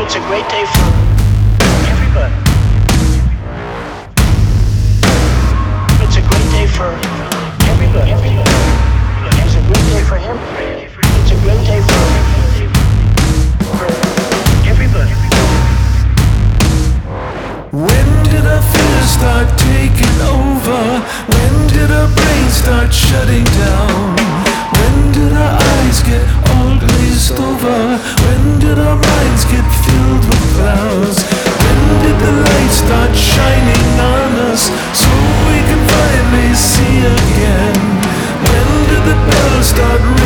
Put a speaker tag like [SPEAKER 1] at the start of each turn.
[SPEAKER 1] It's a great day for everybody. It's a great day for everybody. It's a great day for him. It's a great day for everybody.
[SPEAKER 2] When did our fears start taking over? When did our brains start shutting down? When did our eyes get all glazed over? When did our minds get filled with clouds? When did the light start shining on us so we can finally see again? When did the bells start ringing?